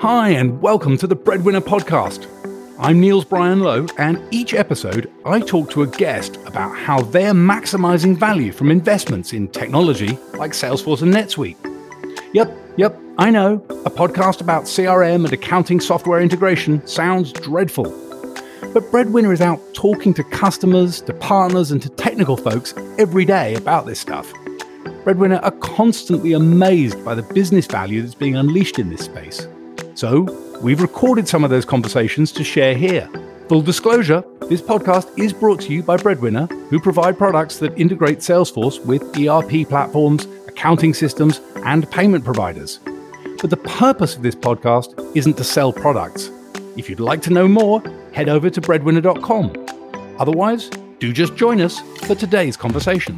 Hi, and welcome to the Breadwinner Podcast. I'm Niels Brian Lowe, and each episode I talk to a guest about how they're maximizing value from investments in technology like Salesforce and NetSuite. Yep, I know, a podcast about CRM and accounting software integration sounds dreadful. But Breadwinner is out talking to customers, to partners, and to technical folks every day about this stuff. Breadwinner are constantly amazed by the business value that's being unleashed in this space. So, we've recorded some of those conversations to share here. Full disclosure, this podcast is brought to you by Breadwinner, who provide products that integrate Salesforce with ERP platforms, accounting systems, and payment providers. But the purpose of this podcast isn't to sell products. If you'd like to know more, head over to breadwinner.com. Otherwise, do just join us for today's conversation.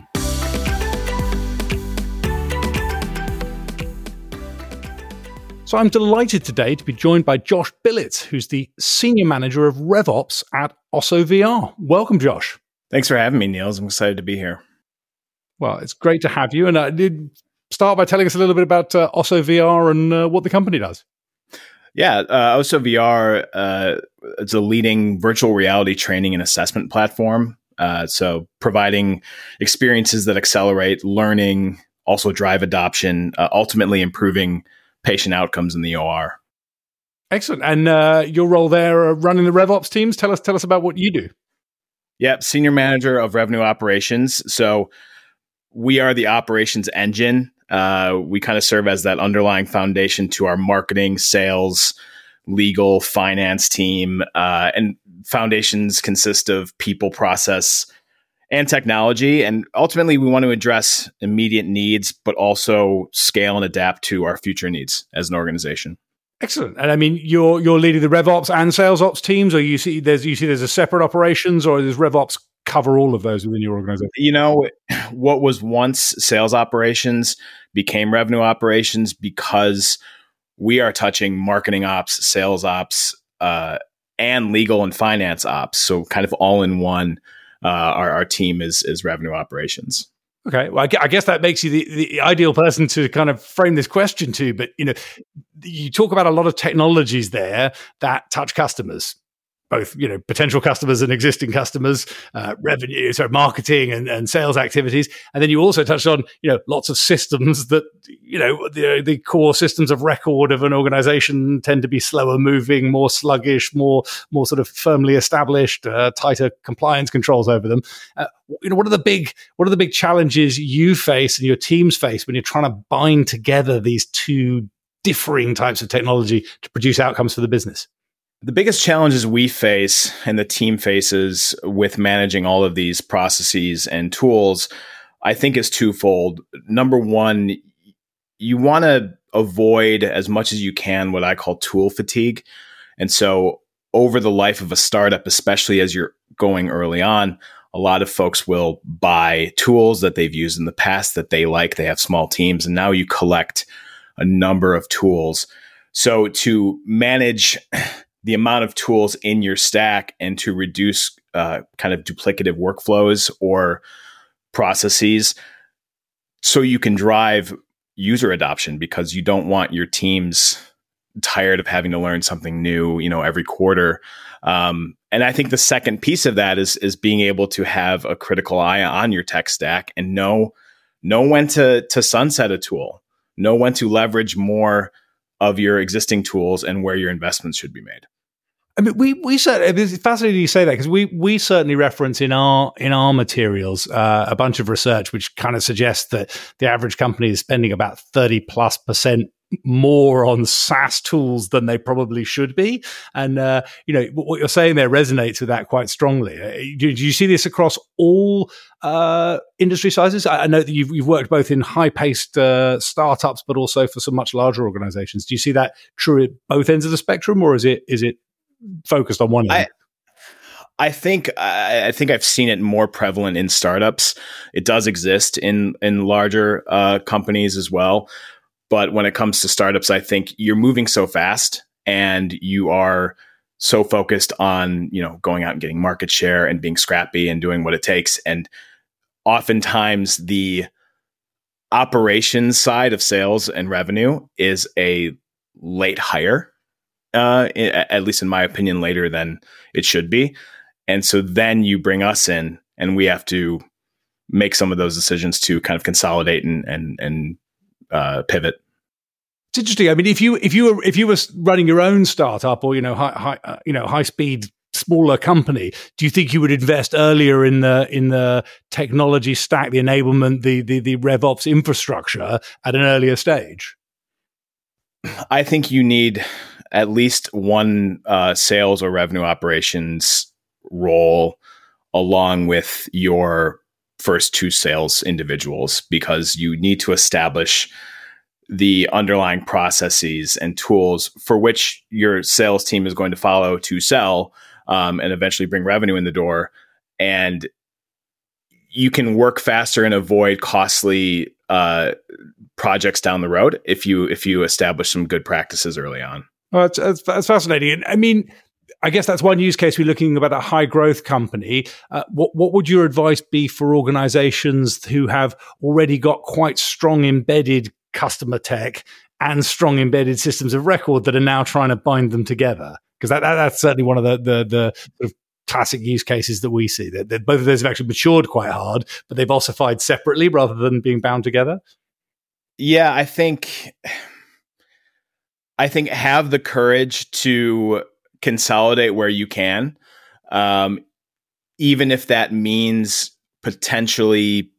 So I'm delighted today to be joined by Josh Billitz, who's the Senior Manager of RevOps at Osso VR. Welcome, Josh. Thanks for having me, Niels. I'm excited to be here. Well, it's great to have you. And I did start by telling us a little bit about Osso VR and what the company does. Yeah, Osso VR is a leading virtual reality training and assessment platform. So providing experiences that accelerate learning, also drive adoption, ultimately improving patient outcomes in the OR. Excellent. And your role there running the RevOps teams, tell us about what you do. Yep, Senior Manager of Revenue Operations. So we are the operations engine. We kind of serve as that underlying foundation to our marketing, sales, legal, finance team. And foundations consist of people, process, and technology. And ultimately, we want to address immediate needs, but also scale and adapt to our future needs as an organization. Excellent. And I mean, you're leading the RevOps and sales ops teams, or you see there's a separate operations, or does RevOps cover all of those within your organization? You know, what was once sales operations became revenue operations because we are touching marketing ops, sales ops, and legal and finance ops. So kind of all in one. Our team is revenue operations. Okay, well, I guess that makes you the ideal person to kind of frame this question to. But you talk about a lot of technologies there that touch customers, both potential customers and existing customers, revenue, so marketing and sales activities, and then you also touched on lots of systems that the core systems of record of an organization tend to be slower moving, more sluggish, more sort of firmly established, tighter compliance controls over them. What are the big challenges you face and your teams face when you're trying to bind together these two differing types of technology to produce outcomes for the business? The biggest challenges we face and the team faces with managing all of these processes and tools, I think, is twofold. Number one, you want to avoid as much as you can what I call tool fatigue. And so over the life of a startup, especially as you're going early on, a lot of folks will buy tools that they've used in the past that they like. They have small teams, and now you collect a number of tools. So to manage the amount of tools in your stack and to reduce kind of duplicative workflows or processes so you can drive user adoption, because you don't want your teams tired of having to learn something new, every quarter. And I think the second piece of that is being able to have a critical eye on your tech stack and know when to sunset a tool, know when to leverage more of your existing tools and where your investments should be made. I mean, we certainly, it's fascinating you say that, because we certainly reference in our materials a bunch of research which kind of suggests that the average company is spending about 30+% more on SaaS tools than they probably should be. And, what you're saying there resonates with that quite strongly. Do you see this across all industry sizes? I know that you've worked both in high-paced startups, but also for some much larger organizations. Do you see that true at both ends of the spectrum, or is it focused on one end? I think I've seen it more prevalent in startups. It does exist in larger companies as well. But when it comes to startups, I think you're moving so fast and you are so focused on, going out and getting market share and being scrappy and doing what it takes. And oftentimes the operations side of sales and revenue is a late hire. at least in my opinion, later than it should be. And so then you bring us in, and we have to make some of those decisions to kind of consolidate and pivot. It's interesting. I mean, if you were running your own startup or high speed smaller company, do you think you would invest earlier in the technology stack, the enablement, the RevOps infrastructure at an earlier stage? I think you need at least one sales or revenue operations role along with your first two sales individuals, because you need to establish the underlying processes and tools for which your sales team is going to follow to sell and eventually bring revenue in the door. And you can work faster and avoid costly projects down the road if you establish some good practices early on. Well, that's fascinating. And I mean, I guess that's one use case. We're looking about a high growth company. What would your advice be for organizations who have already got quite strong embedded customer tech and strong embedded systems of record that are now trying to bind them together? Because that's certainly one of the sort of classic use cases that we see. That both of those have actually matured quite hard, but they've ossified separately rather than being bound together. Yeah, I think have the courage to consolidate where you can, even if that means potentially,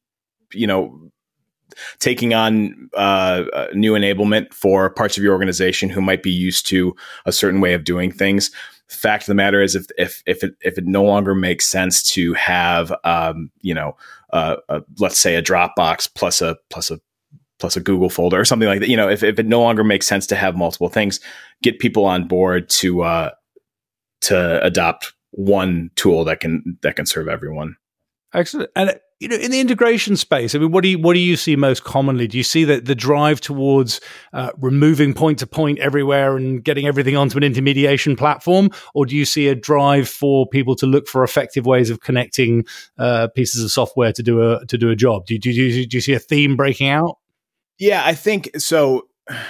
taking on new enablement for parts of your organization who might be used to a certain way of doing things. Fact of the matter is, if it no longer makes sense to have, let's say a Dropbox plus a Google folder or something like that, if it no longer makes sense to have multiple things, get people on board to adopt one tool that can serve everyone. Excellent. And in the integration space, I mean, what do you see most commonly? Do you see that the drive towards removing point to point everywhere and getting everything onto an intermediation platform, or do you see a drive for people to look for effective ways of connecting pieces of software to do a job? Do you see a theme breaking out? Yeah, I think so.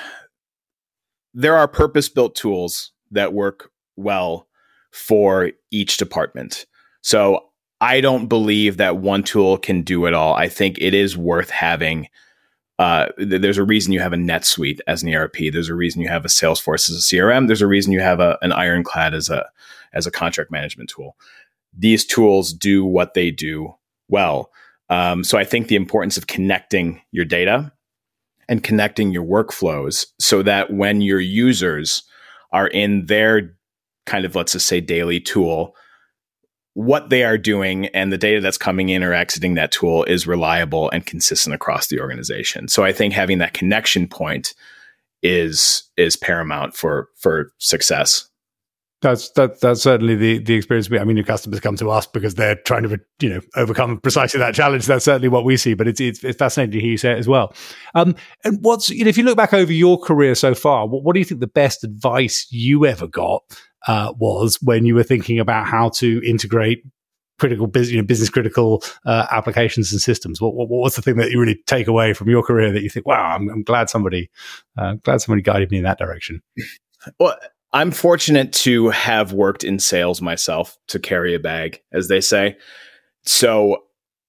There are purpose-built tools that work well for each department. So I don't believe that one tool can do it all. I think it is worth having. There's a reason you have a NetSuite as an ERP. There's a reason you have a Salesforce as a CRM. There's a reason you have an Ironclad as a contract management tool. These tools do what they do well. So I think the importance of connecting your data and connecting your workflows so that when your users are in their kind of, let's just say, daily tool, what they are doing and the data that's coming in or exiting that tool is reliable and consistent across the organization. So I think having that connection point is paramount for success. That's certainly the experience. I mean, your customers come to us because they're trying to overcome precisely that challenge. That's certainly what we see. But it's fascinating to hear you say it as well. And what's if you look back over your career so far, what do you think the best advice you ever got was when you were thinking about how to integrate critical business critical applications and systems? What was the thing that you really take away from your career that you think, wow, I'm glad somebody guided me in that direction? Well, I'm fortunate to have worked in sales myself, to carry a bag, as they say. So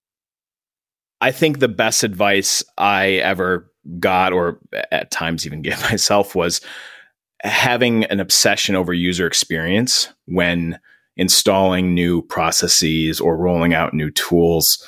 I think the best advice I ever got, or at times even gave myself, was having an obsession over user experience when installing new processes or rolling out new tools.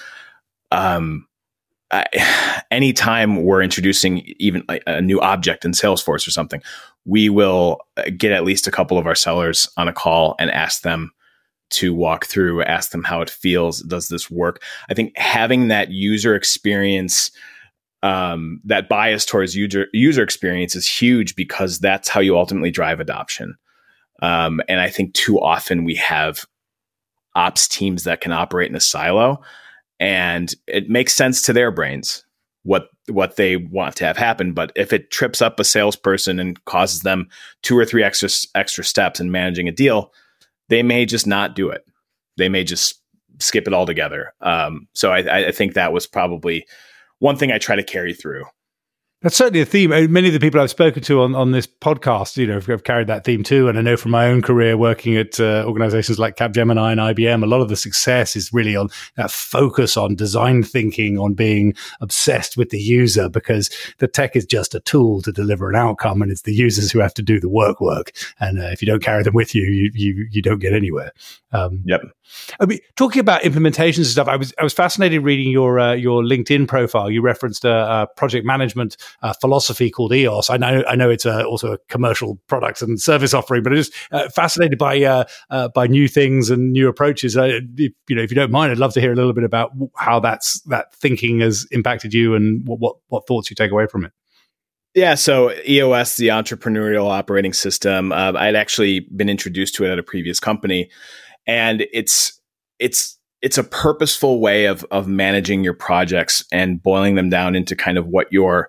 Anytime we're introducing even a new object in Salesforce or something, we will get at least a couple of our sellers on a call and ask them to walk through, ask them how it feels. Does this work? I think having that user experience, that bias towards user experience is huge, because that's how you ultimately drive adoption. And I think too often we have ops teams that can operate in a silo, and it makes sense to their brains what they want to have happen. But if it trips up a salesperson and causes them 2 or 3 extra steps in managing a deal, they may just not do it. They may just skip it altogether. So I think that was probably one thing I try to carry through. That's certainly a theme. Many of the people I've spoken to on this podcast, have carried that theme too. And I know from my own career working at organizations like Capgemini and IBM, a lot of the success is really on that focus on design thinking, on being obsessed with the user, because the tech is just a tool to deliver an outcome, and it's the users who have to do the work. And if you don't carry them with you, you don't get anywhere. Yep. I mean, talking about implementations and stuff, I was fascinated reading your LinkedIn profile. You referenced a project management philosophy called EOS. I know it's also a commercial product and service offering, but I'm just fascinated by new things and new approaches. If you don't mind, I'd love to hear a little bit about how that thinking has impacted you and what thoughts you take away from it. Yeah, so EOS, the Entrepreneurial Operating System, I'd actually been introduced to it at a previous company. And it's a purposeful way of managing your projects and boiling them down into kind of what your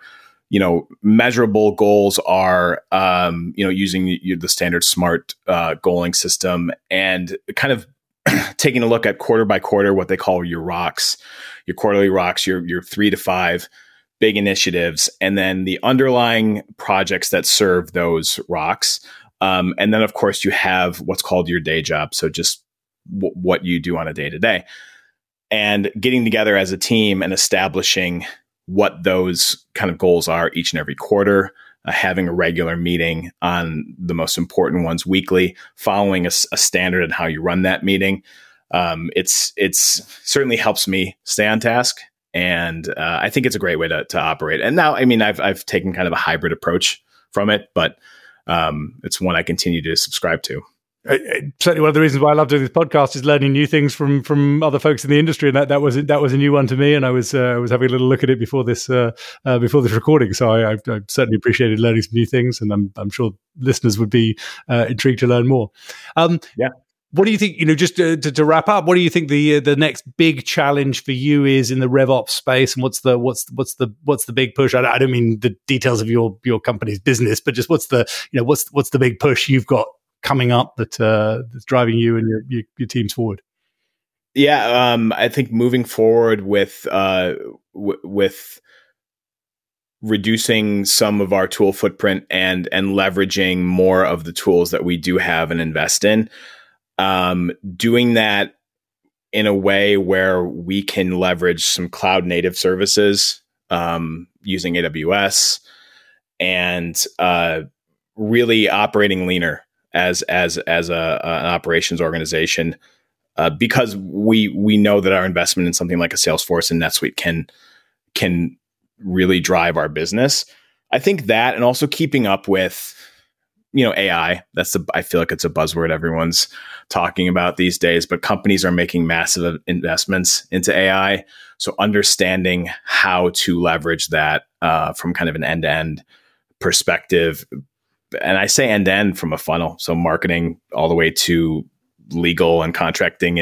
measurable goals are. Using the standard SMART goaling system, and kind of taking a look at quarter by quarter what they call your rocks, your quarterly rocks, your 3 to 5 big initiatives, and then the underlying projects that serve those rocks. And then, of course, you have what's called your day job. So just what you do on a day to day, and getting together as a team and establishing what those kind of goals are each and every quarter, having a regular meeting on the most important ones weekly, following a standard in how you run that meeting. It's certainly helps me stay on task. And I think it's a great way to operate. And now, I mean, I've taken kind of a hybrid approach from it, but it's one I continue to subscribe to. Certainly, one of the reasons why I love doing this podcast is learning new things from other folks in the industry, and that was a new one to me. And I was having a little look at it before this recording, so I certainly appreciated learning some new things, and I'm sure listeners would be intrigued to learn more. Yeah. What do you think? Just to wrap up, what do you think the next big challenge for you is in the RevOps space, and what's the big push? I don't mean the details of your company's business, but just what's the big push you've got coming up that's driving you and your teams forward? Yeah, I think moving forward with reducing some of our tool footprint and leveraging more of the tools that we do have and invest in, doing that in a way where we can leverage some cloud native services using AWS, and really operating leaner as an operations organization, because we know that our investment in something like a Salesforce and NetSuite can really drive our business. I think that, and also keeping up with AI. I feel like it's a buzzword everyone's talking about these days, but companies are making massive investments into AI. So understanding how to leverage that from kind of an end-to-end perspective. And I say end-to-end from a funnel, so marketing all the way to legal and contracting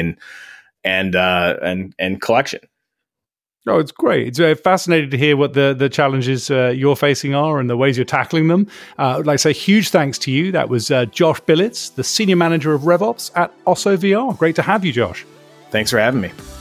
and collection. Oh, it's great. It's very fascinating to hear what the challenges you're facing are and the ways you're tackling them. I'd like to say huge thanks to you. That was Josh Billets, the Senior Manager of RevOps at Osso VR. Great to have you, Josh. Thanks for having me.